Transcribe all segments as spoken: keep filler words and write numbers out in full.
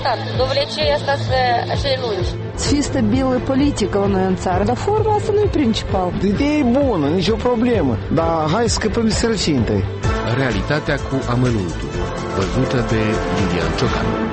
interesat. Dovlecei asta să le lungi. Să fie stabilă politică la noi în țară, dar forma asta nu e principal. Ideea e bună, nicio problemă, dar hai să scăpăm de sărăcie întâi. Realitatea cu amănuntul, văzută de Lilian Ciocanu.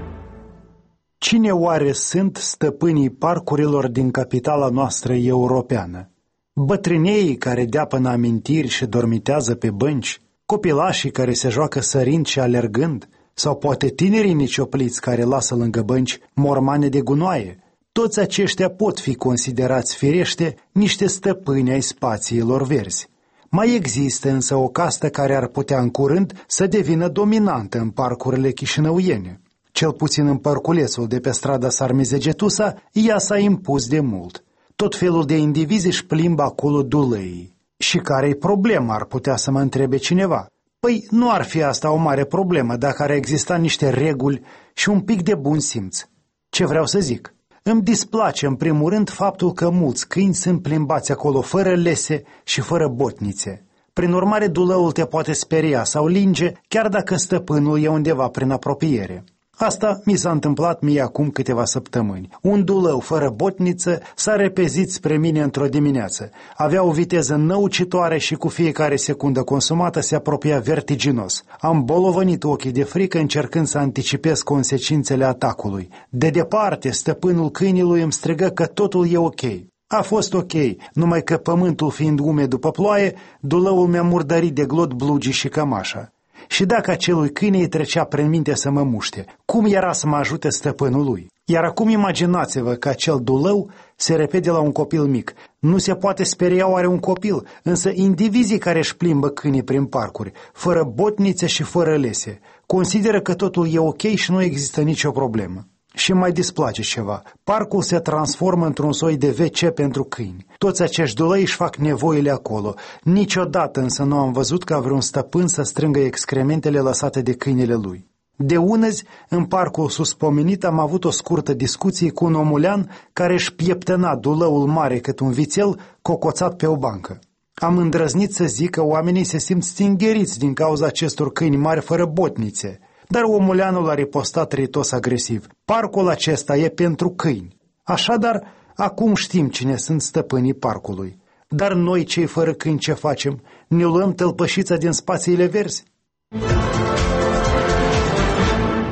Cine oare sunt stăpânii parcurilor din capitala noastră europeană? Bătrâneii care dea până amintiri și dormitează pe bănci? Copilașii care se joacă sărind și alergând? Sau poate tinerii niciopliți care lasă lângă bănci mormane de gunoaie? Toți aceștia pot fi considerați firește niște stăpâni ai spațiilor verzi. Mai există însă o castă care ar putea în curând să devină dominantă în parcurile chișinăuiene. Cel puțin în parculețul de pe strada Sarmizegetusa, ea s-a impus de mult. Tot felul de indivizi își plimbă acolo dulăii. Și care-i problema, ar putea să mă întrebe cineva? Păi nu ar fi asta o mare problemă dacă ar exista niște reguli și un pic de bun simț. Ce vreau să zic? Îmi displace în primul rând faptul că mulți câini sunt plimbați acolo fără lese și fără botnițe. Prin urmare, dulăul te poate speria sau linge, chiar dacă stăpânul e undeva prin apropiere. Asta mi s-a întâmplat mie acum câteva săptămâni. Un dulău fără botniță s-a repezit spre mine într-o dimineață. Avea o viteză năucitoare și cu fiecare secundă consumată se apropia vertiginos. Am bolovănit ochii de frică încercând să anticipez consecințele atacului. De departe, stăpânul câinilui îmi strigă că totul e ok. A fost ok, numai că pământul fiind umed după ploaie, dulăul mi-a murdărit de glot blugii și cămașa. Și dacă acelui câine îi trecea prin minte să mă muște, cum era să mă ajute stăpânul lui? Iar acum imaginați-vă că acel dulău se repede la un copil mic. Nu se poate speria oare un copil, însă indivizii care își plimbă câinii prin parcuri, fără botnițe și fără lese, consideră că totul e ok și nu există nicio problemă. Și mai displace ceva. Parcul se transformă într-un soi de ve ce pentru câini. Toți acești dulăi își fac nevoile acolo. Niciodată însă nu am văzut ca vreun stăpân să strângă excrementele lăsate de câinele lui. De unăzi, în parcul suspomenit, am avut o scurtă discuție cu un omulean care își pieptăna dulăul mare cât un vițel cocoțat pe o bancă. Am îndrăznit să zic că oamenii se simt stingheriți din cauza acestor câini mari fără botnițe. Dar omuleanul a ripostat ritos agresiv. Parcul acesta e pentru câini. Așadar, acum știm cine sunt stăpânii parcului. Dar noi, cei fără câini, ce facem? Ne luăm tălpășița din spațiile verzi?